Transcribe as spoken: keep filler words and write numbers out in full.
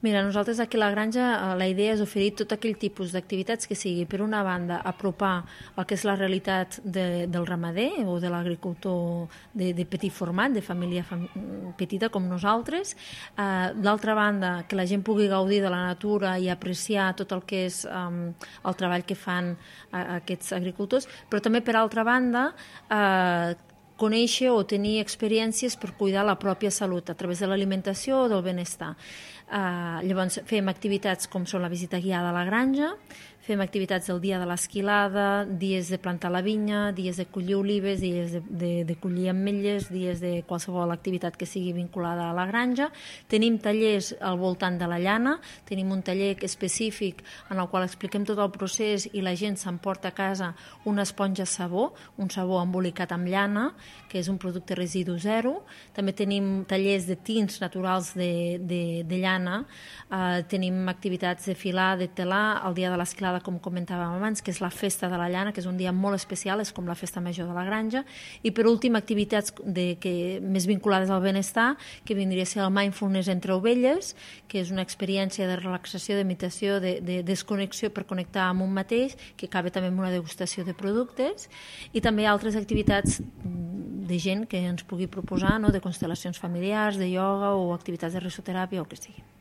Mira, nosaltres aquí a la granja eh, la idea és oferir tot aquell tipus d'activitats que sigui, per una banda, apropar el que és la realitat de, del ramader o de l'agricultor de, de petit format, de família fam petita com nosaltres. Eh, D'altra banda, que la gent pugui gaudir de la natura i apreciar tot el que és um, el treball que fan uh, aquests agricultors, però també, per altra banda, eh, conèixer o tenir experiències per cuidar la pròpia salut a través de l'alimentació o del benestar. Uh, llavors fem activitats com són la visita guiada a la granja, fem activitats el dia de l'esquilada, dies de plantar la vinya, dies de collir olives, dies de, de, de collir ametlles, dies de qualsevol activitat que sigui vinculada a la granja. Tenim tallers al voltant de la llana, tenim un taller específic en el qual expliquem tot el procés i la gent s'emporta a casa una esponja sabó, un sabó embolicat amb llana, que és un producte residu zero. També tenim tallers de tints naturals de, de, de llana, uh, tenim activitats de filar, de telar, el dia de l'esquilada, com comentàvem abans, que és la festa de la llana, que és un dia molt especial, és com la festa major de la granja, i per últim activitats de, que, més vinculades al benestar, que vindria a ser el mindfulness entre ovelles, que és una experiència de relaxació, d'imitació, de, de desconnexió per connectar amb un mateix, que acaba també amb una degustació de productes, i també altres activitats de gent que ens pugui proposar, no?, de constel·lacions familiars, de ioga o activitats de risoteràpia o el que sigui.